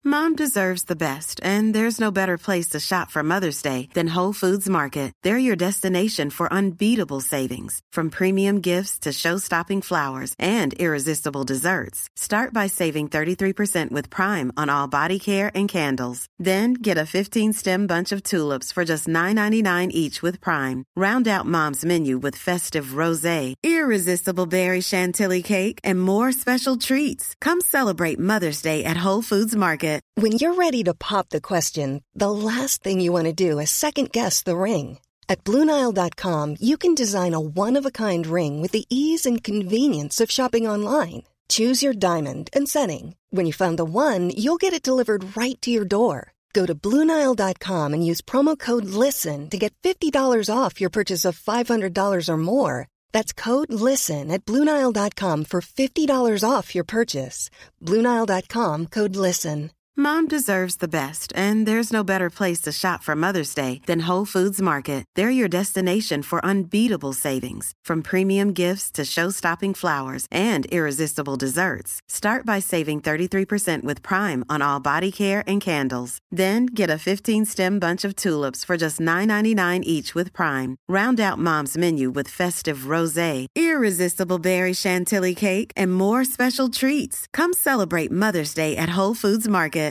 Mom deserves the best, and there's no better place to shop for Mother's Day than Whole Foods Market. They're your destination for unbeatable savings, from premium gifts to show-stopping flowers and irresistible desserts. Start by saving 33% with Prime on all body care and candles. Then get a 15-stem bunch of tulips for just $9.99 each with Prime. Round out Mom's menu with festive rosé, irresistible berry chantilly cake, and more special treats. Come celebrate Mother's Day at Whole Foods Market. When you're ready to pop the question, the last thing you want to do is second-guess the ring. At BlueNile.com, you can design a one-of-a-kind ring with the ease and convenience of shopping online. Choose your diamond and setting. When you find the one, you'll get it delivered right to your door. Go to BlueNile.com and use promo code LISTEN to get $50 off your purchase of $500 or more. That's code LISTEN at BlueNile.com for $50 off your purchase. BlueNile.com, code LISTEN. Mom deserves the best, and there's no better place to shop for Mother's Day than Whole Foods Market. They're your destination for unbeatable savings, from premium gifts to show-stopping flowers and irresistible desserts. Start by saving 33% with Prime on all body care and candles. Then get a 15-stem bunch of tulips for just $9.99 each with Prime. Round out Mom's menu with festive rosé, irresistible berry chantilly cake, and more special treats. Come celebrate Mother's Day at Whole Foods Market.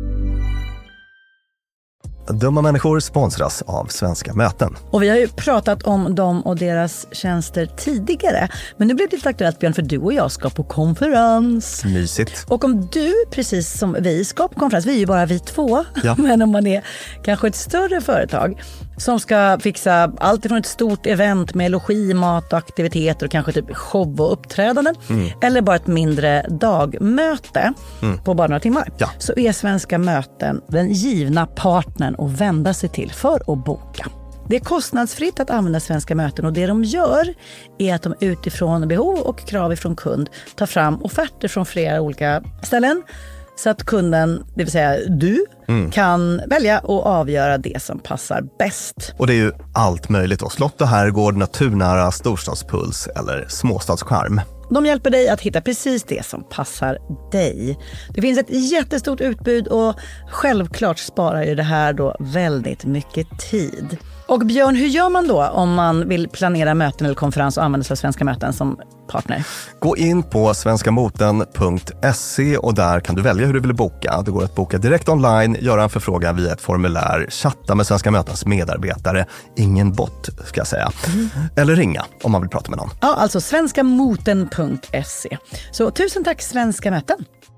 Dumma människor sponsras av Svenska Möten. Och vi har ju pratat om dem och deras tjänster tidigare. Men nu blir det lite aktuellt, Björn, för du och jag ska på konferens. Mysigt. Och om du, precis som vi, ska på konferens, vi är ju bara vi två. Ja. Men om man är kanske ett större företag som ska fixa allt ifrån ett stort event med logi, mat och aktiviteter och kanske typ show och uppträdanden. Eller bara ett mindre dagmöte på bara några timmar. Ja. Så är Svenska Möten den givna partnern att vända sig till för att boka. Det är kostnadsfritt att använda Svenska Möten och det de gör är att de utifrån behov och krav ifrån kund tar fram offerter från flera olika ställen. Så att kunden, det vill säga du, kan välja och avgöra det som passar bäst. Och det är ju allt möjligt då. Slott och herrgård, naturnära, storstadspuls eller småstadscharm. De hjälper dig att hitta precis det som passar dig. Det finns ett jättestort utbud och självklart sparar ju det här då väldigt mycket tid. Och Björn, hur gör man då om man vill planera möten eller konferens och använda sig av Svenska Möten som partner? Gå in på svenskamoten.se och där kan du välja hur du vill boka. Det går att boka direkt online, göra en förfrågan via ett formulär, chatta med Svenska Mötens medarbetare, ingen bot ska jag säga. Eller ringa om man vill prata med någon. Ja, alltså svenskamoten.se. Så tusen tack Svenska Möten.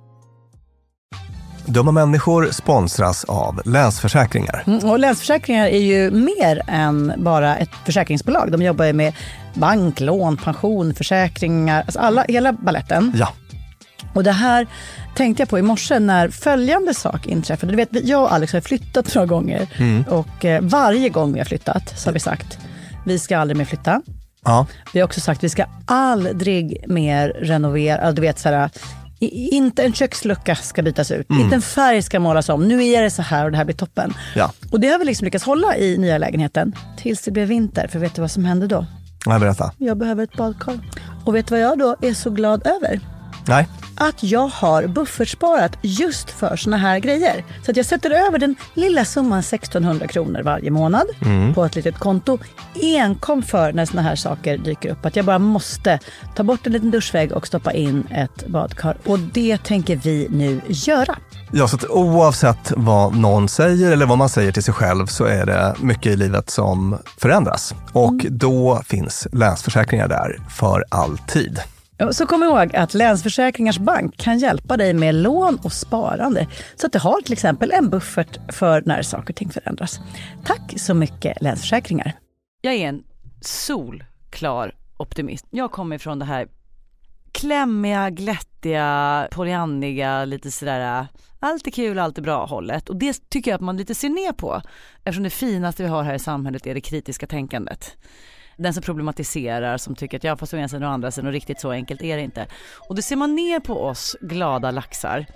Dumma människor sponsras av Länsförsäkringar. Och Länsförsäkringar är ju mer än bara ett försäkringsbolag. De jobbar ju med bank, lån, pension, försäkringar, alltså hela balletten. Ja. Och det här tänkte jag på i morse när följande sak inträffade. Du vet, jag och Alex har flyttat några gånger. Och varje gång vi har flyttat så har vi sagt, vi ska aldrig mer flytta. Ja. Vi har också sagt, vi ska aldrig mer renovera. Du vet såhär, inte en kökslucka ska bytas ut. Inte en färg ska målas om. Nu är det så här och det här blir toppen. Ja. Och det har vi liksom lyckats hålla i nya lägenheten tills det blev vinter. För vet du vad som hände då? Nej, berätta. Jag behöver ett badkar. Och vet du vad jag då är så glad över? Nej. Att jag har buffertsparat just för såna här grejer. Så att jag sätter över den lilla summan 1600 kronor varje månad på ett litet konto. Enkom för när såna här saker dyker upp. Att jag bara måste ta bort en liten duschvägg och stoppa in ett badkar. Och det tänker vi nu göra. Ja, så att oavsett vad någon säger eller vad man säger till sig själv så är det mycket i livet som förändras. Och då finns Länsförsäkringar där för alltid. Så kom ihåg att Länsförsäkringars bank kan hjälpa dig med lån och sparande så att du har till exempel en buffert för när saker och ting förändras. Tack så mycket Länsförsäkringar. Jag är en solklar optimist. Jag kommer från det här klämmiga, glättiga, polyanniga, lite sådär allt är kul, allt är bra hållet. Och det tycker jag att man lite ser ner på eftersom det finaste vi har här i samhället är det kritiska tänkandet. Den som problematiserar, som tycker att jag får så en sidan och andra sidan och riktigt så enkelt är det inte. Och det ser man ner på oss glada laxar.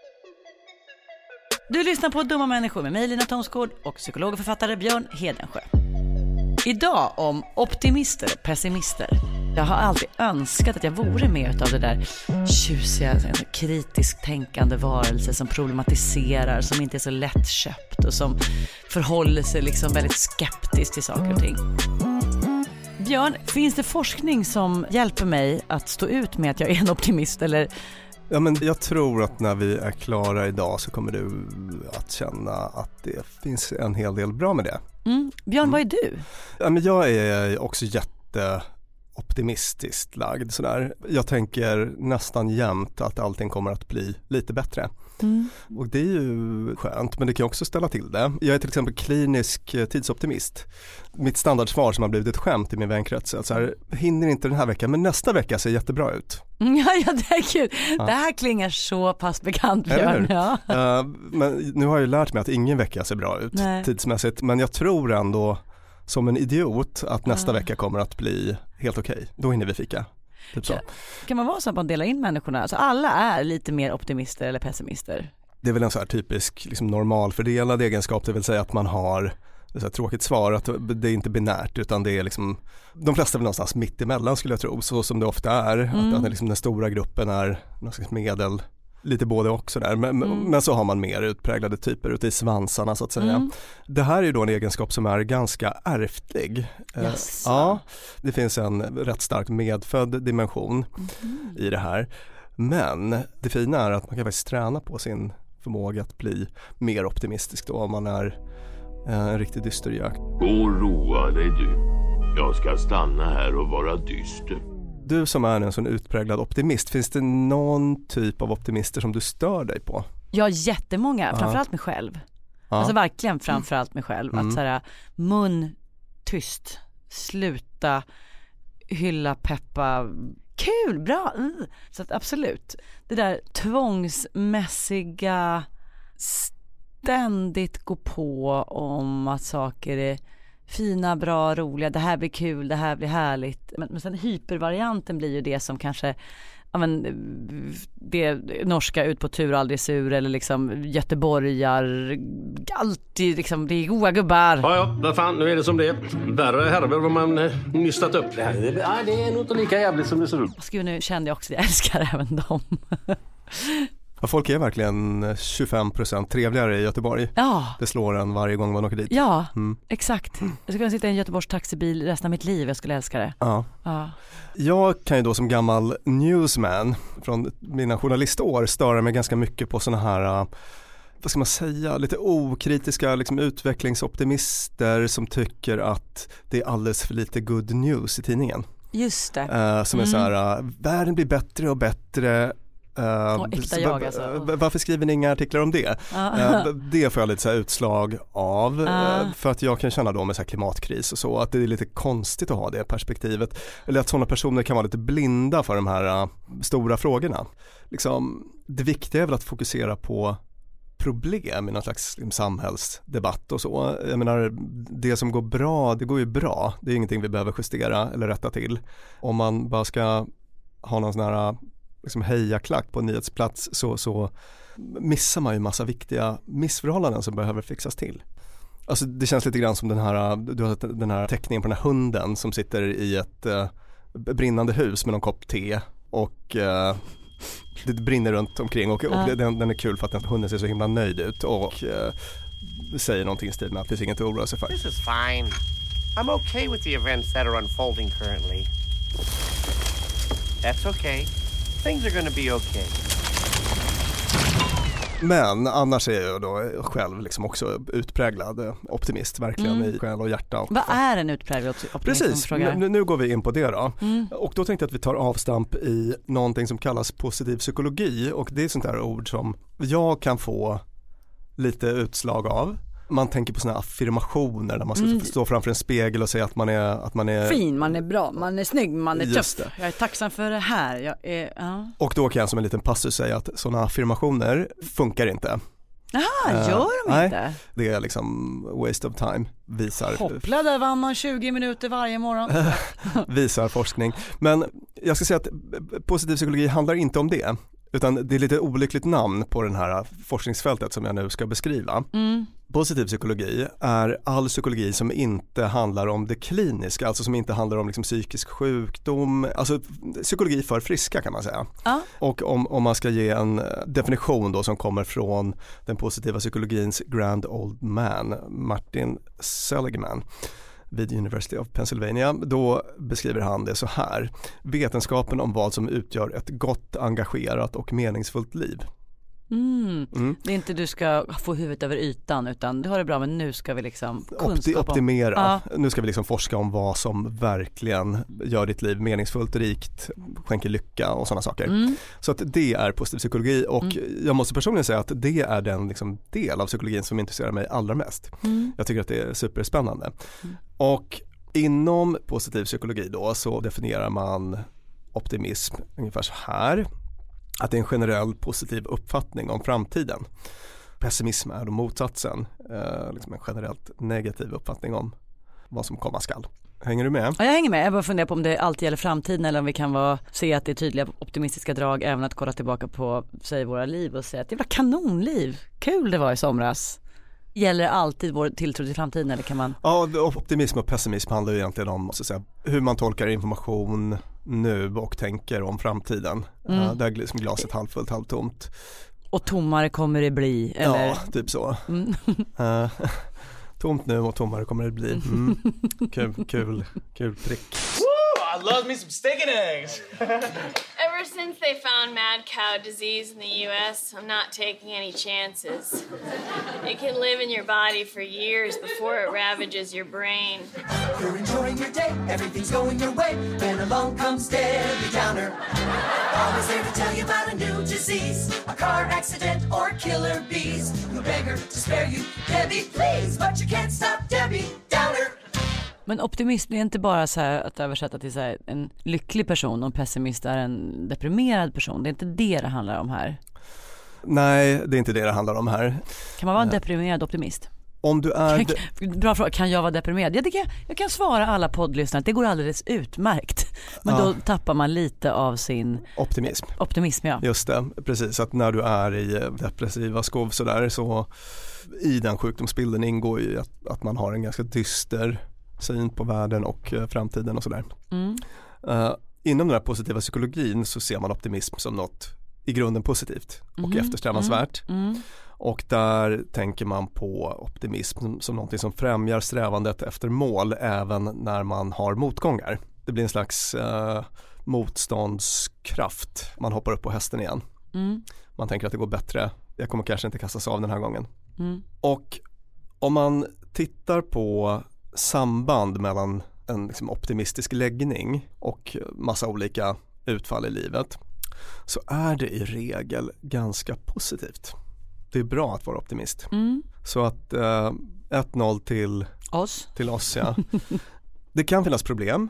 Du lyssnar på Dumma människor med mig Lina Thomsgård och psykolog och författare Björn Hedensjö. Idag om optimister och pessimister. Jag har alltid önskat att jag vore mer av det där tjusiga, kritiskt tänkande varelse som problematiserar, som inte är så lättköpt och som förhåller sig liksom väldigt skeptiskt till saker och ting. Björn, finns det forskning som hjälper mig att stå ut med att jag är en optimist eller? Ja, men jag tror att när vi är klara idag så kommer du att känna att det finns en hel del bra med det. Björn, vad är du? Ja, men jag är också jätteoptimistiskt lagd. Sådär. Jag tänker nästan jämt att allting kommer att bli lite bättre. Och det är ju skönt, men det kan också ställa till det. Jag är till exempel klinisk tidsoptimist. Mitt standardsvar som har blivit ett skämt i min vänkrets är så här: hinner inte den här veckan, men nästa vecka ser jättebra ut. Ja, det är kul. Ja. Det här klingar så pass bekant, Björn. Ja. Men nu har jag ju lärt mig att ingen vecka ser bra ut tidsmässigt, men jag tror ändå som en idiot att nästa vecka kommer att bli helt okej. Då hinner vi fika. Typ så. Kan man vara så att man delar in människorna? Alltså alla är lite mer optimister eller pessimister? Det är väl en så här typisk liksom normalfördelad egenskap, det vill säga att man har det är ett tråkigt svar, att det är inte binärt utan det är liksom, de flesta är väl någonstans mitt emellan skulle jag tro, så som det ofta är, att liksom den stora gruppen är någon slags medel, lite både också där, men så har man mer utpräglade typer ute i svansarna så att säga. Det här är ju då en egenskap som är ganska ärftlig. Yes. Ja, det finns en rätt stark medfödd dimension i det här, men det fina är att man kan faktiskt träna på sin förmåga att bli mer optimistisk då, om man är en riktig dysterjakt. Gå och roa dig du. Jag ska stanna här och vara dyster. Du som är en sån utpräglad optimist, finns det någon typ av optimister som du stör dig på? Ja, jättemånga. Framförallt mig själv. Alltså verkligen framförallt mig själv. Att såhär, mun tyst, sluta, hylla, peppa, kul, bra. Så att absolut, det där tvångsmässiga ständigt gå på om att saker är fina, bra, roliga, det här blir kul, det här blir härligt. Men sen hypervarianten blir ju det som kanske, ja men, det norska ut på tur aldrig sur, eller liksom göteborgar alltid liksom, det är goa gubbar. Ja, vad fan, nu är det som det är. Värre härver vad man nystat upp. Det är nog inte lika jävligt som det ser ut. Gud, nu kände jag också att jag älskar även dem. Ja, folk är verkligen 25% trevligare i Göteborg. Ja. Det slår en varje gång man åker dit. Ja, exakt. Jag skulle kunna sitta i en Göteborgs taxibil resten av mitt liv. Jag skulle älska det. Ja. Jag kan ju då som gammal newsman från mina journalistår störa mig ganska mycket på såna här, vad ska man säga, lite okritiska liksom utvecklingsoptimister som tycker att det är alldeles för lite good news i tidningen. Just det. Som är så här, världen blir bättre och bättre. Varför skriver ni inga artiklar om det? Det får jag lite så här utslag av, för att jag kan känna då med så här klimatkris och så, att det är lite konstigt att ha det perspektivet, eller att sådana personer kan vara lite blinda för de här stora frågorna. Liksom, det viktiga är väl att fokusera på problem i någon slags samhällsdebatt och så. Jag menar, det som går bra, det går ju bra. Det är ingenting vi behöver justera eller rätta till. Om man bara ska ha någon sån här liksom hejaklack på en nyhetsplats, så missar man ju massa viktiga missförhållanden som behöver fixas till. Alltså det känns lite grann som du har den här teckningen på den här hunden som sitter i ett brinnande hus med någon kopp te och det brinner runt omkring och den är kul för att den hunden ser så himla nöjd ut och säger någonting i stil med att det finns inget att oroa sig för. This is fine. I'm okay with the events that are unfolding currently. That's okay. Things are gonna be okay. Men annars är jag då själv liksom också utpräglad optimist, verkligen i själ och hjärta. Vad är en utpräglad optimist? Precis, nu går vi in på det då. Och då tänkte jag att vi tar avstamp i någonting som kallas positiv psykologi, och det är sånt där ord som jag kan få lite utslag av. Man tänker på såna affirmationer där man ska stå framför en spegel och säga att man är fin, man är bra, man är snygg, man är tuff. Jag är tacksam för det här. Och då kan jag som en liten passus säga att såna affirmationer funkar inte. Jaha, gör de inte? Nej, det är liksom waste of time, visar. Hoppla, där vann man 20 minuter varje morgon. Visar forskning. Men jag ska säga att positiv psykologi handlar inte om det. Utan det är lite olyckligt namn på den här forskningsfältet som jag nu ska beskriva. Positiv psykologi är all psykologi som inte handlar om det kliniska, alltså som inte handlar om liksom psykisk sjukdom, alltså psykologi för friska kan man säga. Och om man ska ge en definition då som kommer från den positiva psykologins grand old man, Martin Seligman vid University of Pennsylvania, då beskriver han det så här: vetenskapen om vad som utgör ett gott, engagerat och meningsfullt liv. Det är inte du ska få huvudet över ytan, utan du har det bra, men nu ska vi liksom optimera. Nu ska vi liksom forska om vad som verkligen gör ditt liv meningsfullt, rikt, skänker lycka och sådana saker. Så att det är positiv psykologi, och jag måste personligen säga att det är den liksom del av psykologin som intresserar mig allra mest. Jag tycker att det är superspännande. Och inom positiv psykologi då så definierar man optimism ungefär så här: att det är en generell positiv uppfattning om framtiden. Pessimism är då motsatsen, liksom en generellt negativ uppfattning om vad som komma skall. Hänger du med? Ja, jag hänger med. Jag bara funderar på om det alltid gäller framtiden, eller om vi kan se att det är tydliga optimistiska drag även att kolla tillbaka på våra liv och säga att det var kanonliv, kul det var i somras. Gäller alltid vår tilltro till framtiden, eller kan man? Ja, optimism och pessimism handlar ju egentligen om så att säga, hur man tolkar information nu och tänker om framtiden. Där är liksom glaset halvfullt, halvtomt. Och tommare kommer det bli, eller? Ja, typ så. Tomt nu och tommare kommer det bli. Kul trick. I love me some steak and eggs. Ever since they found mad cow disease in the U.S., I'm not taking any chances. It can live in your body for years before it ravages your brain. You're enjoying your day, everything's going your way. Then along comes Debbie Downer. Always there to tell you about a new disease, a car accident or killer bees. You beg her to spare you, Debbie, please, but you can't stop Debbie Downer. Men optimism är inte bara så här att översätta till så här en lycklig person, och pessimist är en deprimerad person. Det är inte det handlar om här. Nej, det är inte det handlar om här. Kan man vara en deprimerad optimist? Om du är... Bra fråga, kan jag vara deprimerad? Jag kan svara alla poddlyssnare att det går alldeles utmärkt. Men då tappar man lite av sin optimism, ja. Just det, precis. Att när du är i depressiva skov så där, så i den sjukdomsbilden ingår ju att man har en ganska dyster syn på världen och framtiden och sådär. Inom den här positiva psykologin så ser man optimism som något i grunden positivt och eftersträvansvärt. Och där tänker man på optimism som någonting som främjar strävandet efter mål även när man har motgångar. Det blir en slags motståndskraft. Man hoppar upp på hästen igen. Man tänker att det går bättre. Jag kommer kanske inte kastas av den här gången. Och om man tittar på samband mellan en liksom optimistisk läggning och massa olika utfall i livet, så är det i regel ganska positivt. Det är bra att vara optimist. Så att 1-0 till oss, ja. Det kan finnas problem.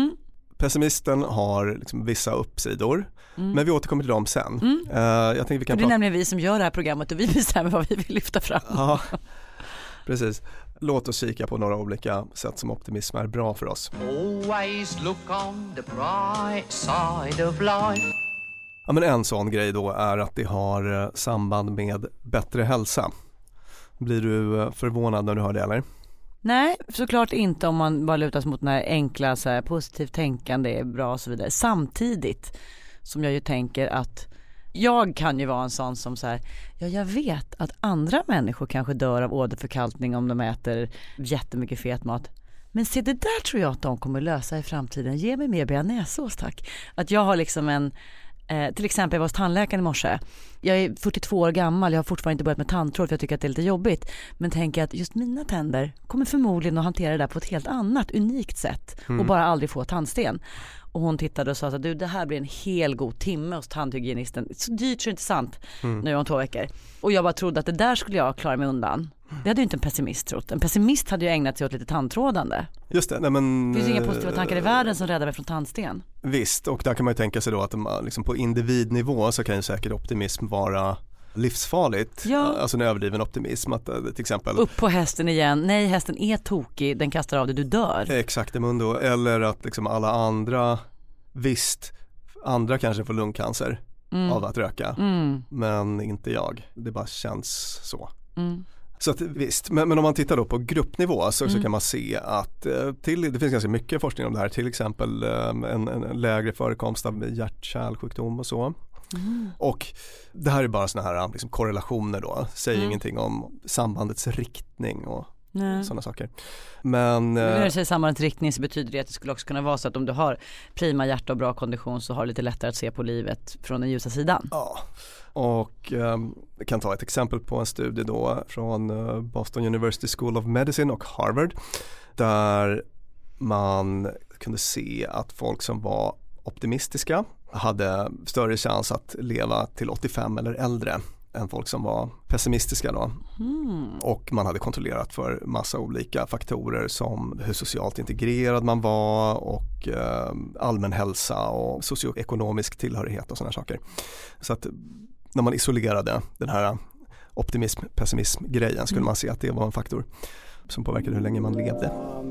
Pessimisten har liksom vissa uppsidor, men vi återkommer till dem sen. Jag tänkte vi kan det är nämligen vi som gör det här programmet och vi bestämmer vad vi vill lyfta fram. Ja, precis. Låt oss kika på några olika sätt som optimism är bra för oss. Always look on the bright side of life. Ja, men en sån grej då är att det har samband med bättre hälsa. Blir du förvånad när du hör det, eller? Nej, såklart inte, om man bara lutas mot den här enkla så här, positivt tänkande är bra och så vidare. Samtidigt som jag ju tänker att jag kan ju vara en sån som så här, ja, jag vet att andra människor kanske dör av åderförkalkning om de äter jättemycket fet mat. Men se, det där tror jag att de kommer lösa i framtiden. Ge mig mer bearnaisesås, tack. Att jag har liksom en... till exempel jag var hos tandläkaren i morse. Jag är 42 år gammal, jag har fortfarande inte börjat med tandtråd för jag tycker att det är lite jobbigt. Men tänker att just mina tänder kommer förmodligen att hantera det där på ett helt annat, unikt sätt. Och bara aldrig få tandsten. Och hon tittade och sa att det här blir en hel god timme hos tandhygienisten. Så dyrt så inte sant nu om 2 veckor. Och jag bara trodde att det där skulle jag klara mig undan. Det hade ju inte en pessimist trott. En pessimist hade ju ägnat sig åt lite tandtrådande. Just det, nej men... Det finns inga positiva tankar i världen som räddar mig från tandsten. Visst, och där kan man ju tänka sig då att liksom på individnivå så kan ju säkert optimism vara livsfarligt. Ja. Alltså en överdriven optimism. Att, till exempel... Upp på hästen igen. Nej, hästen är tokig. Den kastar av dig, du dör. Exakt, eller att liksom alla andra, visst, andra kanske får lungcancer. av att röka. Men inte jag. Det bara känns så. Så att, visst, men om man tittar då på gruppnivå så kan man se att det finns ganska mycket forskning om det här. Till exempel en lägre förekomst av hjärt-kärlsjukdom och så. Och det här är bara såna här liksom, korrelationer då. Säger ingenting om sambandets riktning och sådana saker. Men när du säger sambandets riktning så betyder det att det skulle också kunna vara så att om du har prima hjärta och bra kondition så har du lite lättare att se på livet från den ljusa sidan. Ja, och jag kan ta ett exempel på en studie då från Boston University School of Medicine och Harvard där man kunde se att folk som var optimistiska hade större chans att leva till 85 eller äldre än folk som var pessimistiska då. Och man hade kontrollerat för massa olika faktorer som hur socialt integrerad man var och allmän hälsa och socioekonomisk tillhörighet och sådana saker. Så att när man isolerade den här optimism-pessimism-grejen skulle man se att det var en faktor som påverkade hur länge man levde.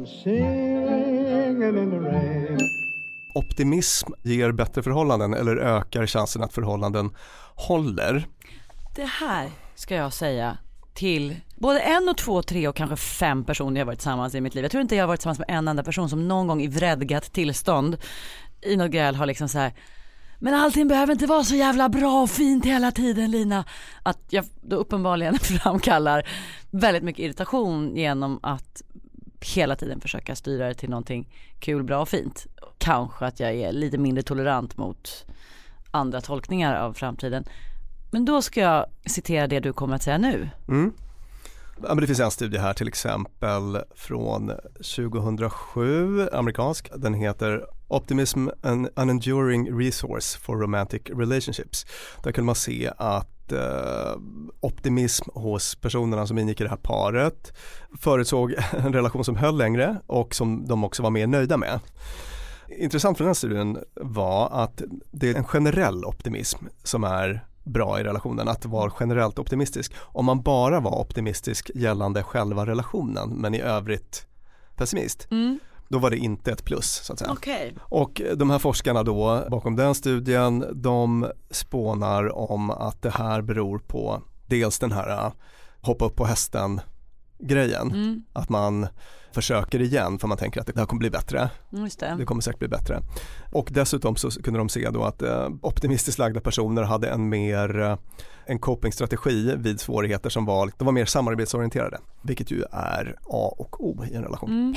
Optimism ger bättre förhållanden eller ökar chansen att förhållanden håller. Det här ska jag säga till både 1, 2, 3 och kanske 5 personer jag varit tillsammans i mitt liv. Jag tror inte jag har varit tillsammans med en enda person som någon gång i vredgat tillstånd i något gräl har liksom så här: men allting behöver inte vara så jävla bra och fint hela tiden, Lina. Att jag då uppenbarligen framkallar väldigt mycket irritation genom att hela tiden försöka styra det till någonting kul, bra och fint. Kanske att jag är lite mindre tolerant mot andra tolkningar av framtiden. Men då ska jag citera det du kommer att säga nu. Ja, men det finns en studie här till exempel från 2007, amerikansk. Den heter Optimism, an enduring resource for romantic relationships. Där kan man se att optimism hos personerna som ingick i det här paret förutsåg en relation som höll längre och som de också var mer nöjda med. Intressant för den här studien var att det är en generell optimism som är bra i relationen, att vara generellt optimistisk. Om man bara var optimistisk gällande själva relationen men i övrigt pessimist, då var det inte ett plus så att säga. Okay. Och de här forskarna då bakom den studien, de spånar om att det här beror på dels den här hoppa upp på hästen grejen, att man försöker igen för man tänker att det här kommer bli bättre. Just det. Det kommer säkert bli bättre. Och dessutom så kunde de se då att optimistiskt lagda personer hade en copingstrategi vid svårigheter som de var mer samarbetsorienterade, vilket ju är A och O i en relation.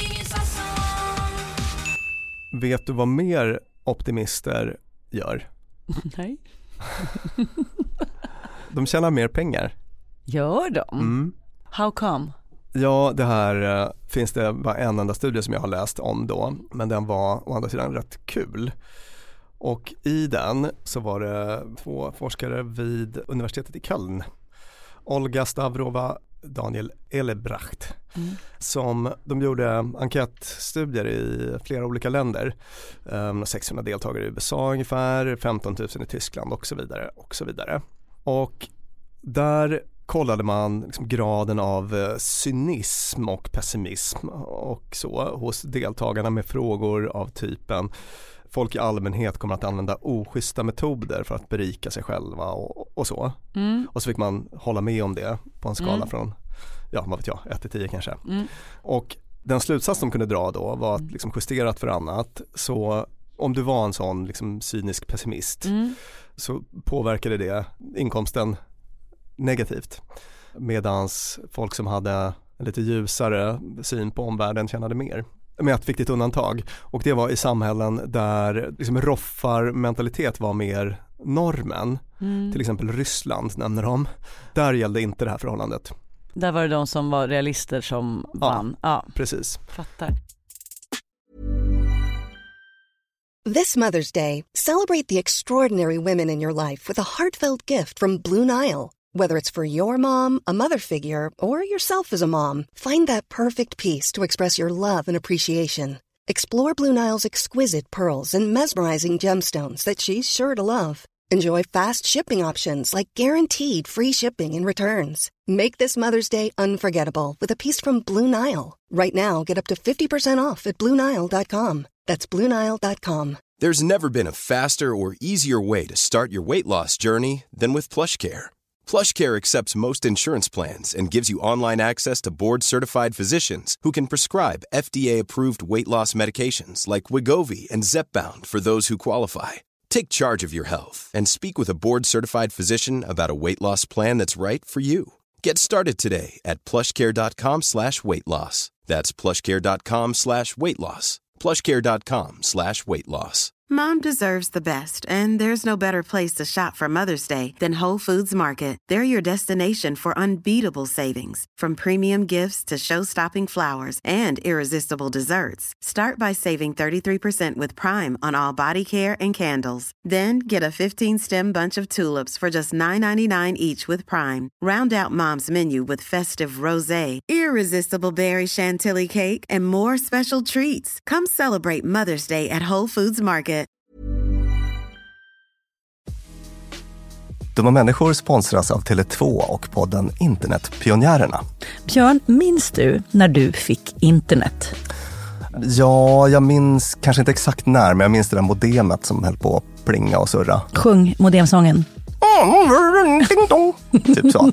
Vet du vad mer optimister gör? Nej. De tjänar mer pengar. Gör de? How come? Ja, det här finns det bara en enda studie som jag har läst om då, men den var å andra sidan rätt kul. Och i den så var det 2 forskare vid universitetet i Köln, Olga Stavrova, Daniel Elebracht, som de gjorde enkätstudier i flera olika länder. 600 deltagare i USA ungefär, 15 000 i Tyskland och så vidare och så vidare. Och där kollade man liksom graden av cynism och pessimism och så hos deltagarna med frågor av typen folk i allmänhet kommer att använda oschyssta metoder för att berika sig själva och så. Och så fick man hålla med om det på en skala från, ja vad vet jag, 1 till 10 kanske. Och den slutsats de kunde dra då var att liksom justerat för annat, så om du var en sån liksom cynisk pessimist så påverkade det inkomsten negativt, medans folk som hade en lite ljusare syn på omvärlden tjänade mer. Med ett viktigt undantag, och det var i samhällen där liksom roffarmentalitet var mer normen. Till exempel Ryssland nämner de. Där gällde inte det här förhållandet. Där var det de som var realister som vann. Ja, precis. Fattar. This Mother's Day, celebrate the extraordinary women in your life with a heartfelt gift from Blue Nile. Whether it's for your mom, a mother figure, or yourself as a mom, find that perfect piece to express your love and appreciation. Explore Blue Nile's exquisite pearls and mesmerizing gemstones that she's sure to love. Enjoy fast shipping options like guaranteed free shipping and returns. Make this Mother's Day unforgettable with a piece from Blue Nile. Right now, get up to 50% off at BlueNile.com. That's BlueNile.com. There's never been a faster or easier way to start your weight loss journey than with PlushCare. PlushCare accepts most insurance plans and gives you online access to board-certified physicians who can prescribe FDA-approved weight loss medications like Wegovy and Zepbound for those who qualify. Take charge of your health and speak with a board-certified physician about a weight loss plan that's right for you. Get started today at plushcare.com/weightloss. That's plushcare.com/weightloss. plushcare.com/weightloss. Mom deserves the best, and there's no better place to shop for Mother's Day than Whole Foods Market. They're your destination for unbeatable savings, from premium gifts to show-stopping flowers and irresistible desserts. Start by saving 33% with Prime on all body care and candles. Then get a 15-stem bunch of tulips for just $9.99 each with Prime. Round out Mom's menu with festive rosé, irresistible berry chantilly cake, and more special treats. Come celebrate Mother's Day at Whole Foods Market. Dumma människor sponsras av Tele2 och podden Internetpionjärerna. Björn, minns du när du fick internet? Ja, jag minns kanske inte exakt när, men jag minns det där modemet som höll på att plinga och surra. Sjung modemsången. Typ så.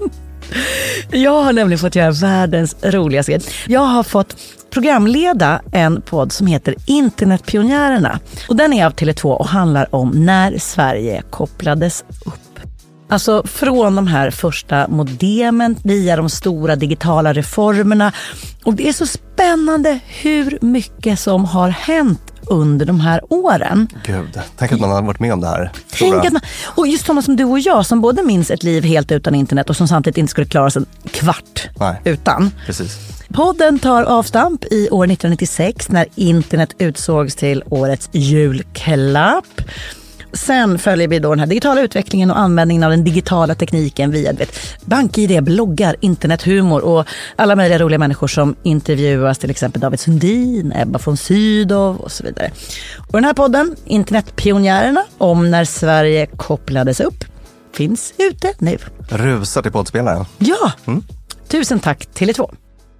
Jag har nämligen fått göra världens roligaste grej. Jag har fått programleda en podd som heter Internetpionjärerna. Och den är av Tele2 och handlar om när Sverige kopplades upp. Alltså från de här första modemen via de stora digitala reformerna. Och det är så spännande hur mycket som har hänt under de här åren. Gud, tänk att man har varit med om det här. Och just sådana som du och jag som både minns ett liv helt utan internet och som samtidigt inte skulle klara sig en kvart utan. Precis. Podden tar avstamp i år 1996 när internet utsågs till årets julklapp. Sen följer vi då den här digitala utvecklingen och användningen av den digitala tekniken via BankID, bloggar, internethumor och alla möjliga roliga människor som intervjuas, till exempel David Sundin, Ebba von Sydow och så vidare. Och den här podden, Internetpionjärerna, om när Sverige kopplades upp, finns ute nu. Rusar till poddspelaren. Ja, tusen tack Tele2.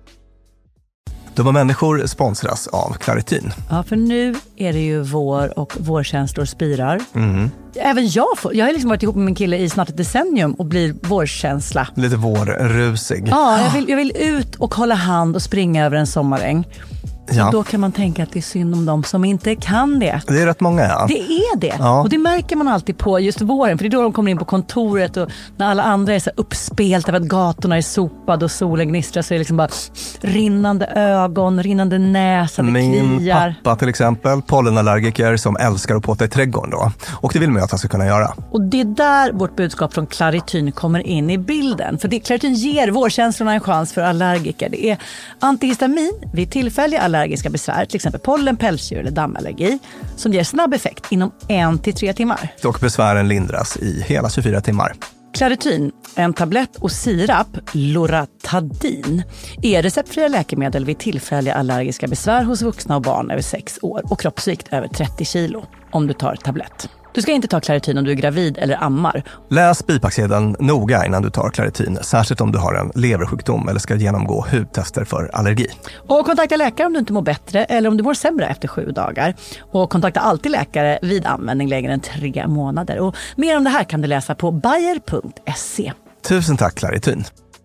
Dumma människor sponsras av Claritin. Ja, för nu är det ju vår och vårkänslor spirar. Även jag har liksom varit ihop med min kille i snart ett decennium och blir vårkänsla. Lite vårrusig. Ja, jag vill ut och hålla hand och springa över en sommaräng. Ja. Då kan man tänka att det är synd om dem som inte kan det. Det är rätt många, ja. Det är det. Ja. Och det märker man alltid på just våren. För det är då de kommer in på kontoret och när alla andra är så uppspelt av att gatorna är sopade och solen gnistrar så är det liksom bara rinnande ögon, rinnande näsa, det kliar. Min pappa till exempel, pollenallergiker som älskar att påta i trädgården då. Och det vill man ju att han ska kunna göra. Och det är där vårt budskap från Claritin kommer in i bilden. För Claritin ger vårkänslorna en chans för allergiker. Det är antihistamin vid tillfälliga allergiska besvär, till exempel pollen, pälsdjur eller dammallergi, som ger snabb effekt inom 1-3 timmar. Och besvären lindras i hela 24 timmar. Claritin, en tablett och sirap, Loratadin, är receptfria läkemedel vid tillfälliga allergiska besvär hos vuxna och barn över 6 år och kroppsvikt över 30 kilo om du tar tablett. Du ska inte ta Claritin om du är gravid eller ammar. Läs bipacksedeln noga innan du tar Claritin, särskilt om du har en leversjukdom eller ska genomgå hudtester för allergi. Och kontakta läkare om du inte mår bättre eller om du mår sämre efter 7 dagar. Och kontakta alltid läkare vid användning längre än 3 månader. Och mer om det här kan du läsa på bayer.se. Tusen tack Claritin.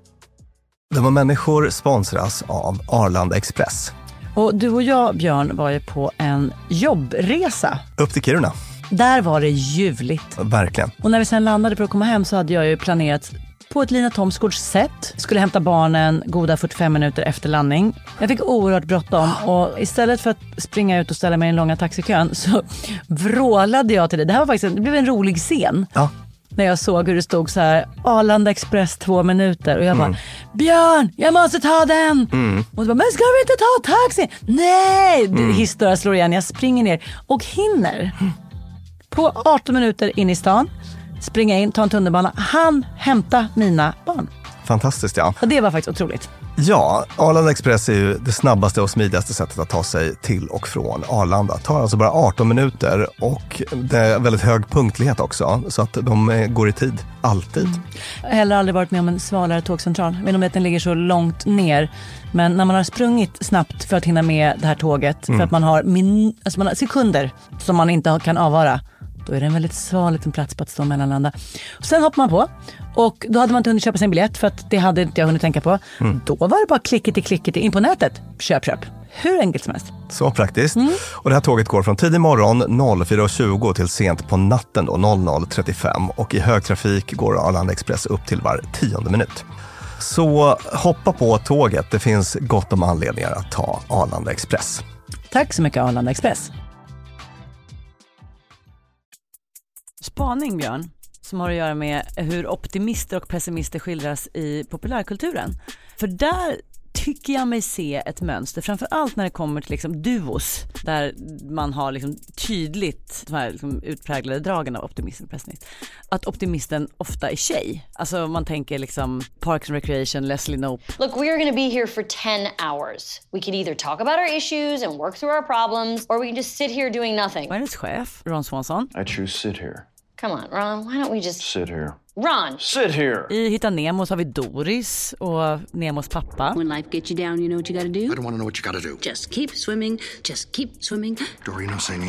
De människor sponsras av Arlanda Express. Och du och jag, Björn, var ju på en jobbresa. Upp till Kiruna. Där var det ljuvligt. Verkligen. Och när vi sen landade för att komma hem så hade jag ju planerat på ett Lina Thomsgårds sätt. Skulle hämta barnen goda 45 minuter efter landning. Jag fick oerhört bråttom och istället för att springa ut och ställa mig i den långa taxikön så vrålade jag till det. Det här var faktiskt, det blev en rolig scen. Ja. När jag såg hur det stod så här Arlanda Express 2 minuter och jag bara, Björn, jag måste ta den. Och så bara, men ska vi inte ta taxi? Nej, historia slår igen. Jag springer ner och hinner på 18 minuter in i stan, springa in, ta en tunnelbana, han hämta mina barn. Fantastiskt, ja. Och det var faktiskt otroligt. Ja, Arlanda Express är ju det snabbaste och smidigaste sättet att ta sig till och från Arlanda. Det tar alltså bara 18 minuter och det är väldigt hög punktlighet också, så att de går i tid, alltid. Jag har heller aldrig varit med om en svalare tågcentral. Jag vet inte om att den ligger så långt ner. Men när man har sprungit snabbt för att hinna med det här tåget, för att man har, man har sekunder som man inte kan avvara, då är det en väldigt sval liten plats på att stå och mellanlanda. Och sen hoppar man på. Och då hade man inte hunnit köpa sin biljett, för att det hade inte jag hunnit tänka på. Då var det bara klicket in på nätet. Köp. Hur enkelt som helst. Så praktiskt. Och det här tåget går från tidig morgon 04.20 till sent på natten då 00.35. Och i högtrafik går Arlanda Express upp till var 10:e minut. Så hoppa på tåget. Det finns gott om anledningar att ta Arlanda Express. Tack så mycket, Arlanda Express. Spaning, Björn, som har att göra med hur optimister och pessimister skildras i populärkulturen. För där tycker jag mig se ett mönster, framförallt när det kommer till liksom duos, där man har liksom tydligt de här liksom utpräglade dragen av optimist och pessimist. Att optimisten ofta är tjej. Alltså man tänker liksom Parks and Recreation, Leslie Knope. Look, we are going to be here for 10 hours. We could either talk about our issues and work through our problems, or we can just sit here doing nothing. Vad är det chef? Ron Swanson. I choose sit here. Come on, Ron, why don't we just... Sit here. Ron! Sit here! I Hitta Nemo så har vi Doris och Nemos pappa. When life gets you down, you know what you gotta do? I don't want to know what you gotta do. Just keep swimming, just keep swimming. Dory, no singing.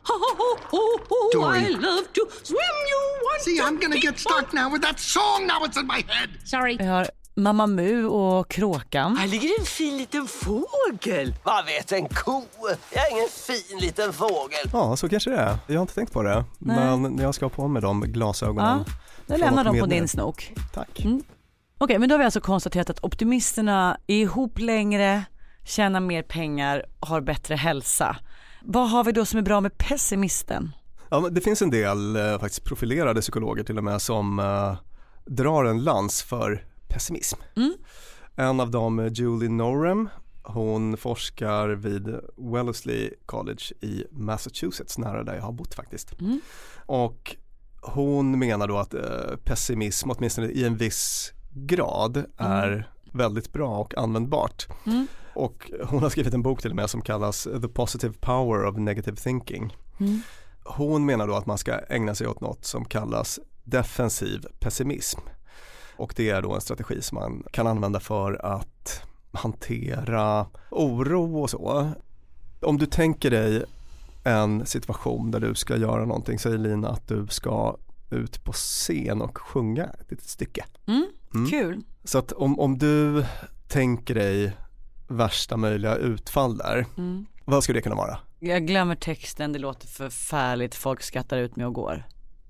Dory. I love to swim, you want. See, I'm gonna get stuck now with that song now it's in my head. Sorry. Vi har Mamma Mu och Kråkan. Här ligger en fin liten fågel. Vad vet en ko? Jag är ingen fin liten fågel. Ja, så kanske det är. Jag har inte tänkt på det. Nej. Men jag ska ha på med de glasögonen. Ja, jag lämnar dem på din snok. Tack. Okej, men då har vi alltså konstaterat att optimisterna är ihop längre, tjänar mer pengar, har bättre hälsa. Vad har vi då som är bra med pessimisten? Ja, men det finns en del faktiskt profilerade psykologer till och med som drar en lans för pessimism. En av dem, Julie Norum, hon forskar vid Wellesley College i Massachusetts, nära där jag har bott faktiskt. Och hon menar då att pessimism, åtminstone i en viss grad, är väldigt bra och användbart. Och hon har skrivit en bok till och med som kallas The Positive Power of Negative Thinking. Hon menar då att man ska ägna sig åt något som kallas defensiv pessimism. Och det är då en strategi som man kan använda för att hantera oro och så. Om du tänker dig en situation där du ska göra någonting, säger Lina att du ska ut på scen och sjunga ett litet stycke. Kul. Så att om du tänker dig värsta möjliga utfall där, vad skulle det kunna vara? Jag glömmer texten, det låter förfärligt, folk skrattar ut mig och går.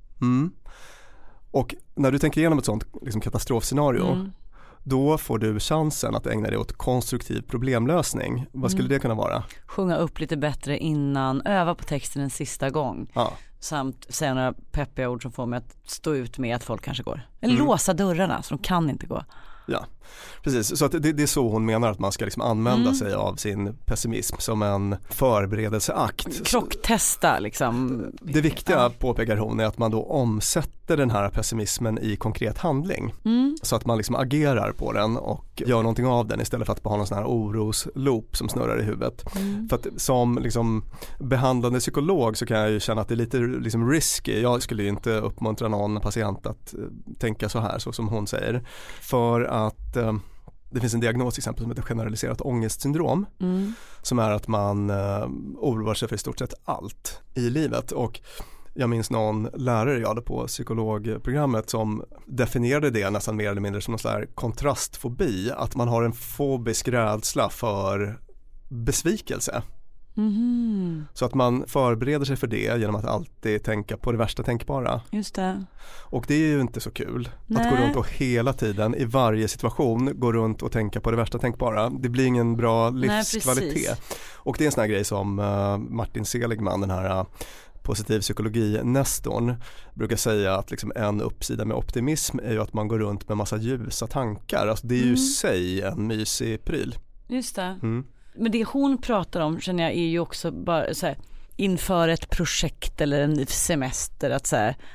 Och när du tänker igenom ett sånt liksom katastrofscenario, då får du chansen att ägna dig åt konstruktiv problemlösning. Vad skulle det kunna vara? Sjunga upp lite bättre innan, öva på texten en sista gång. Samt säga några peppiga ord som får mig att stå ut med att folk kanske går. Eller låsa dörrarna så de kan inte gå. Ja, precis. Så att det är så hon menar att man ska liksom använda sig av sin pessimism som en förberedelseakt. Krocktesta liksom. Det viktiga, påpekar hon, är att man då omsätter den här pessimismen i konkret handling. Så att man liksom agerar på den och gör någonting av den istället för att bara ha någon sån här orosloop som snurrar i huvudet. För att som liksom behandlande psykolog så kan jag ju känna att det är lite liksom risky. Jag skulle ju inte uppmuntra någon patient att tänka så här, så som hon säger. För att det finns en diagnos till exempel som heter generaliserat ångestsyndrom, som är att man oroar sig för i stort sett allt i livet. Och jag minns någon lärare jag hade på psykologprogrammet som definierade det nästan mer eller mindre som någon slags kontrastfobi, att man har en fobisk rädsla för besvikelse. Så att man förbereder sig för det genom att alltid tänka på det värsta tänkbara. Just det. Och det är ju inte så kul att gå runt och hela tiden i varje situation gå runt och tänka på det värsta tänkbara. Det blir ingen bra livskvalitet. Och det är en sån här grej som Martin Seligman, den här positiv psykologi-nestorn, brukar säga att liksom en uppsida med optimism är ju att man går runt med massa ljusa tankar. Alltså det är ju i sig en mysig pryl. Just det. Men det hon pratar om, känner jag, är ju också bara så här, inför ett projekt eller en semester, att så här,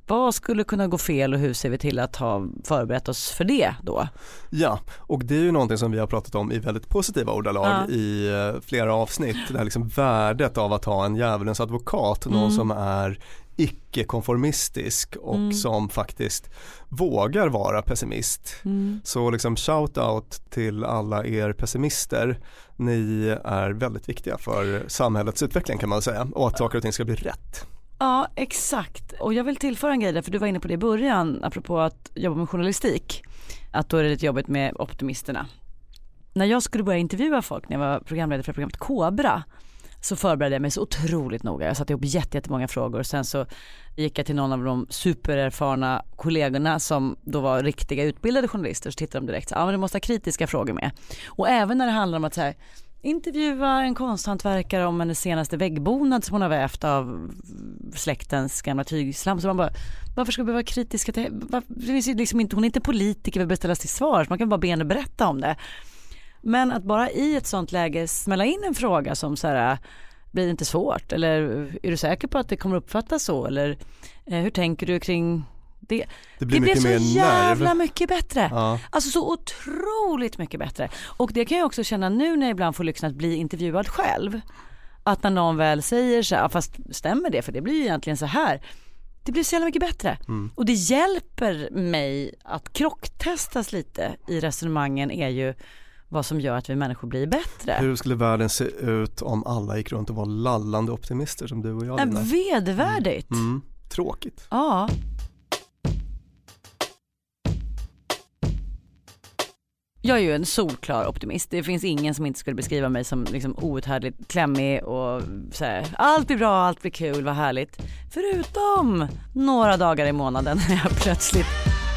Vad skulle kunna gå fel och hur ser vi till att ha förberett oss för det då? Ja, och det är ju någonting som vi har pratat om i väldigt positiva ordalag i flera avsnitt. Det här liksom värdet av att ha en djävulens advokat, någon som är icke-konformistisk och som faktiskt vågar vara pessimist. Så liksom shout out till alla er pessimister. Ni är väldigt viktiga för samhällets utveckling kan man säga, och att saker och ting ska bli rätt. Ja, exakt. Och jag vill tillföra en grej där, för du var inne på det i början apropå att jobba med journalistik. Att då är det lite jobbigt med optimisterna. När jag skulle börja intervjua folk när jag var programledare för programmet Kobra, så förberedde jag mig så otroligt noga. Jag satte ihop jättemånga frågor och sen så gick jag till någon av de supererfarna kollegorna som då var riktiga utbildade journalister, så tittade de direkt så men du måste ha kritiska frågor med. Och även när det handlar om att så här, intervjua en konsthantverkare om hennes senaste väggbonad som hon har vävt av släktens gamla tygslam, så man bara, varför ska vi vara kritiska till det finns ju liksom inte, hon är inte politiker, vi beställas till svar, så man kan bara be henne berätta om det. Men att bara i ett sånt läge smälla in en fråga som så här, blir det inte svårt? Eller är du säker på att det kommer uppfattas så? Eller hur tänker du kring det? Det blir så jävla mycket bättre. Ja. Alltså så otroligt mycket bättre. Och det kan jag också känna nu när jag ibland får lyxen att bli intervjuad själv. Att när någon väl säger så här, fast stämmer det? För det blir ju egentligen så här. Det blir så jävla mycket bättre. Och det hjälper mig att krocktestas lite i resonemangen är ju vad som gör att vi människor blir bättre. Hur skulle världen se ut om alla gick runt och var lallande optimister som du och jag? Vedervärdigt. Tråkigt. Ja. Jag är ju en solklar optimist. Det finns ingen som inte skulle beskriva mig som liksom outhärdligt klämmig och så här, allt blir bra, allt blir kul, vad härligt. Förutom några dagar i månaden när jag plötsligt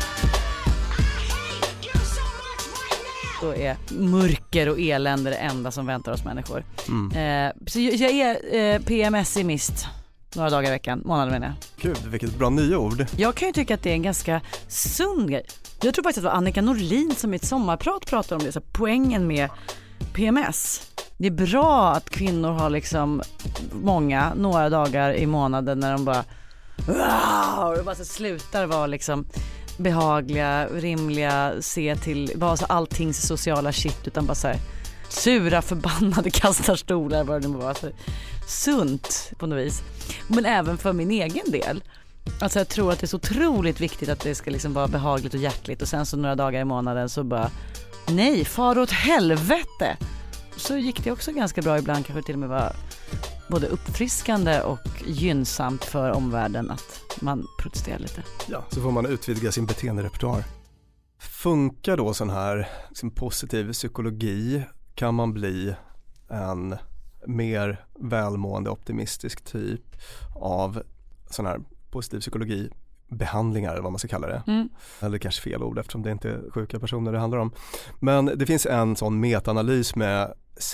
då är mörker och elände det enda som väntar oss människor. Så jag är PMS-imist några dagar i veckan, månader menar jag. Gud, vilket bra nyord. Jag kan ju tycka att det är en ganska sund grej. Jag tror faktiskt att det var Annika Norlin som i ett sommarprat pratade om det. Så poängen med PMS. Det är bra att kvinnor har liksom några dagar i månaden när de bara och bara så slutar vara liksom behagliga, rimliga, se till bara så alltings sociala shit, utan bara så här sura, förbannade kastarstolar, vad det nu var. Så sunt på något vis. Men även för min egen del. Alltså jag tror att det är så otroligt viktigt att det ska liksom vara behagligt och hjärtligt, och sen så några dagar i månaden så bara nej, far åt helvete. Så gick det också ganska bra ibland, kanske till och med var både uppfriskande och gynnsamt för omvärlden att man protesterar lite. Ja, så får man utvidga sin beteenderepertoar. Funkar då sån här liksom positiv psykologi? Kan man bli en mer välmående, optimistisk typ av sån här positiv psykologi behandlingar, eller vad man ska kalla det. Eller kanske fel ord eftersom det inte är sjuka personer det handlar om. Men det finns en sån metaanalys med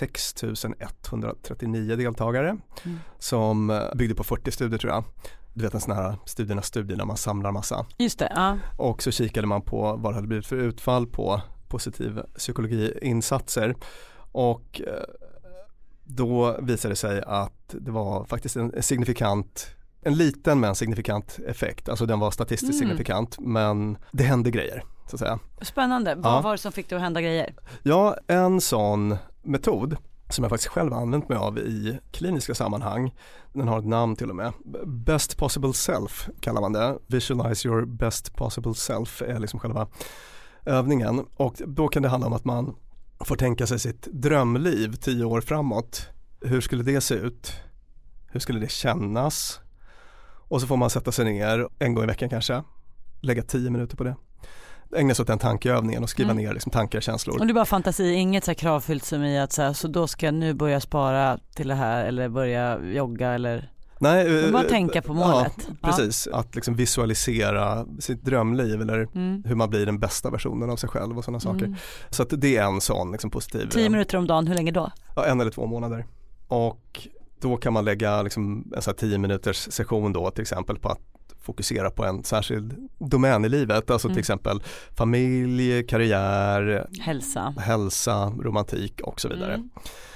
6139 deltagare som byggde på 40 studier tror jag. Du vet en sån här studie när man samlar massa. Just det, ja. Och så kikade man på vad det hade blivit för utfall på positiv psykologiinsatser. Och då visade det sig att det var faktiskt en liten men signifikant effekt. Alltså den var statistiskt signifikant, men det hände grejer så att säga. Spännande. Vad var det som fick det att hända grejer? Ja, en sån metod som jag faktiskt själv har använt mig av i kliniska sammanhang. Den har ett namn till och med. Best possible self kallar man det. Visualize your best possible self är liksom själva övningen. Och då kan det handla om att man får tänka sig sitt drömliv 10 år framåt. Hur skulle det se ut? Hur skulle det kännas? Och så får man sätta sig ner en gång i veckan kanske. Lägga 10 minuter på det. Ägna sig åt den tankeövningen och skriva ner liksom tankar och känslor. Och det är bara fantasi, inget så här kravfyllt som i att så då ska jag nu börja spara till det här eller börja jogga eller... Nej, bara tänka på målet. Ja, precis. Att liksom visualisera sitt drömliv eller hur man blir den bästa versionen av sig själv och sådana saker. Så att det är en sån liksom positiv... 10 minuter om dagen, hur länge då? Ja, 1 eller 2 månader. Och då kan man lägga liksom en så här 10 minuters session då till exempel på att fokusera på en särskild domän i livet. Alltså till exempel familj, karriär, hälsa, romantik och så vidare.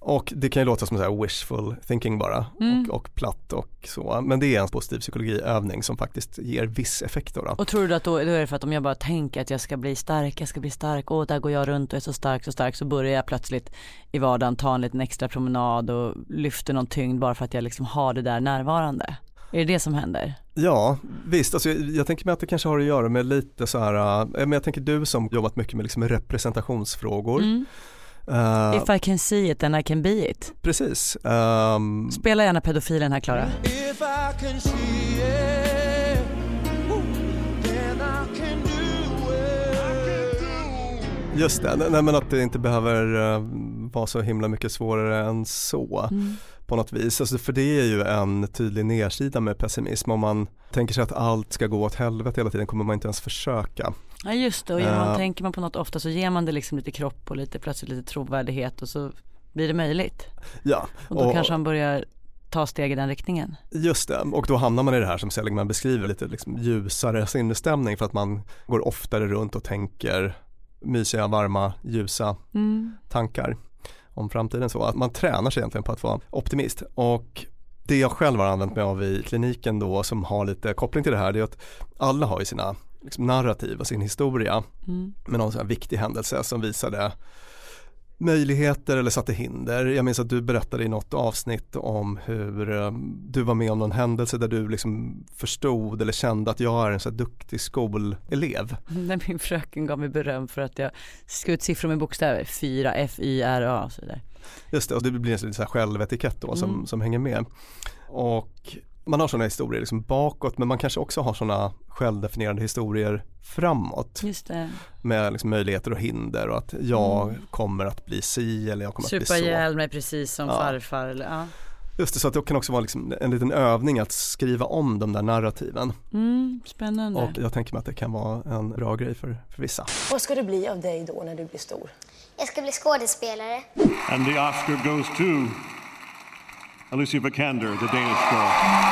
Och det kan ju låta som så här wishful thinking bara och platt och så. Men det är en positiv psykologiövning som faktiskt ger viss effekt då. Och tror du att då är det för att om jag bara tänker att jag ska bli stark och där går jag runt och är så stark så börjar jag plötsligt i vardagen ta en liten extra promenad och lyfter någon tyngd bara för att jag liksom har det där närvarande. Är det som händer? Ja, visst. Alltså, jag tänker mig att det kanske har att göra med lite så här, men jag tänker du som jobbat mycket med liksom representationsfrågor. If I can see it then I can be it. Precis. Spela gärna pedofilen här, Klara. If I can see it, then I can do it. Just det, nej men att det inte behöver vara så himla mycket svårare än så. På något vis, alltså för det är ju en tydlig nedsida med pessimism. Om man tänker sig att allt ska gå åt helvete hela tiden kommer man inte ens försöka. Ja just det, och tänker man på något ofta så ger man det liksom lite kropp och plötsligt lite trovärdighet och så blir det möjligt. Ja. Och då kanske han börjar ta steg i den riktningen. Just det, och då hamnar man i det här som Seligman beskriver, lite liksom ljusare sinnesstämning för att man går oftare runt och tänker mysiga, varma, ljusa tankar om framtiden, så att man tränar sig egentligen på att vara optimist. Och det jag själv har använt mig av i kliniken då som har lite koppling till det här, det är att alla har ju sina liksom narrativ och sin historia med någon sån här viktig händelse som visade möjligheter eller satte hinder. Jag minns att du berättade i något avsnitt om hur du var med om någon händelse där du liksom förstod eller kände att jag är en så här duktig skolelev. När min fröken gav mig beröm för att jag skrev ut siffror med bokstäver 4 FYRA och så där. Just det, och det blir en så här självetikett då som hänger med. Och man har sådana historier liksom bakåt, men man kanske också har sådana självdefinierande historier framåt. Just det. Med liksom möjligheter och hinder och att jag kommer att bli si eller jag kommer att bli så. Supa ihjäl mig precis som farfar. Eller, ja. Just det, så att det kan också vara liksom en liten övning att skriva om de där narrativen. Spännande. Och jag tänker mig att det kan vara en bra grej för vissa. Vad ska det bli av dig då när du blir stor? Jag ska bli skådespelare. And the Oscar goes to Alicia Vikander, the Danish girl.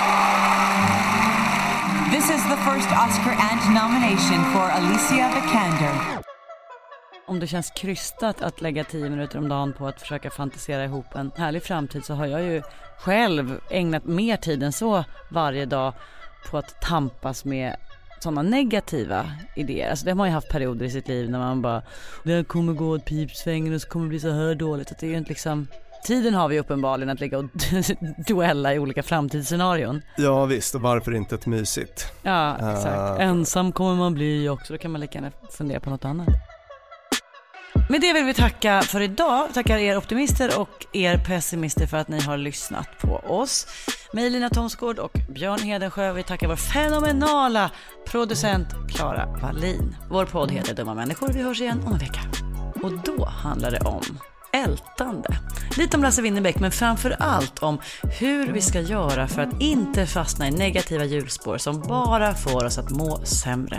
This is the first Oscar and nomination for Alicia Vikander. Om det känns krystat att lägga 10 minuter om dagen på att försöka fantisera ihop en härlig framtid, så har jag ju själv ägnat mer tid än så varje dag på att tampas med sådana negativa idéer. Alltså det har man ju haft perioder i sitt liv när man bara, det kommer gå åt pipsvängen och så kommer det bli så här dåligt. Att det är ju inte liksom, tiden har vi uppenbarligen att ligga och duella i olika framtidsscenarion. Ja visst, och varför inte ett mysigt? Ja, exakt. Ensam kommer man bli också, då kan man lika gärna fundera på något annat. Med det vill vi tacka för idag. Tackar er optimister och er pessimister för att ni har lyssnat på oss. Mig, Lina Thomsgård och Björn Hedensjö. Vi tackar vår fenomenala producent Klara Wallin. Vår podd heter Dumma människor. Vi hörs igen om en vecka. Och då handlar det om ältande. Lite om Lasse Winnerbäck, men framför allt om hur vi ska göra för att inte fastna i negativa hjulspår som bara får oss att må sämre.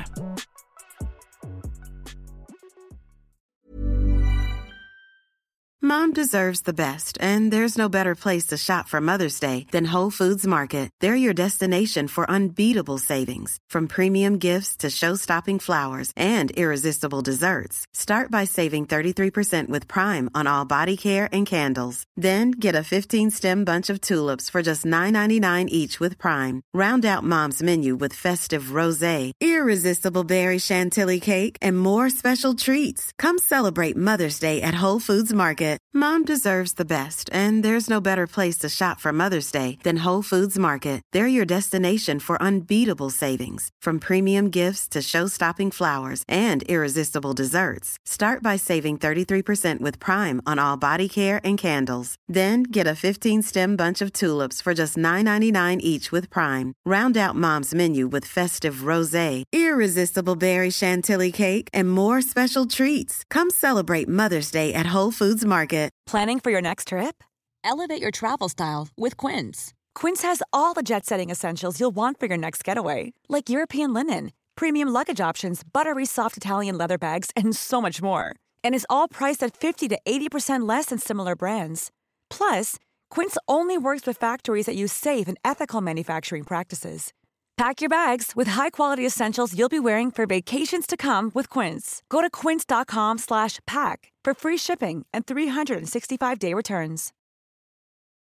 Mom deserves the best, and there's no better place to shop for Mother's Day than Whole Foods Market. They're your destination for unbeatable savings, from premium gifts to show-stopping flowers and irresistible desserts. Start by saving 33% with Prime on all body care and candles. Then get a 15-stem bunch of tulips for just $9.99 each with Prime. Round out Mom's menu with festive rosé, irresistible berry chantilly cake, and more special treats. Come celebrate Mother's Day at Whole Foods Market. Mom deserves the best, and there's no better place to shop for Mother's Day than Whole Foods Market. They're your destination for unbeatable savings, from premium gifts to show-stopping flowers and irresistible desserts. Start by saving 33% with Prime on all body care and candles. Then get a 15-stem bunch of tulips for just $9.99 each with Prime. Round out Mom's menu with festive rosé, irresistible berry chantilly cake, and more special treats. Come celebrate Mother's Day at Whole Foods Market. Planning for your next trip? Elevate your travel style with Quince. Quince has all the jet-setting essentials you'll want for your next getaway, like European linen, premium luggage options, buttery soft Italian leather bags, and so much more. And is all priced at 50 to 80% less than similar brands. Plus, Quince only works with factories that use safe and ethical manufacturing practices. Pack your bags with high-quality essentials you'll be wearing for vacations to come with Quince. Go to quince.com/pack for free shipping and 365-day returns.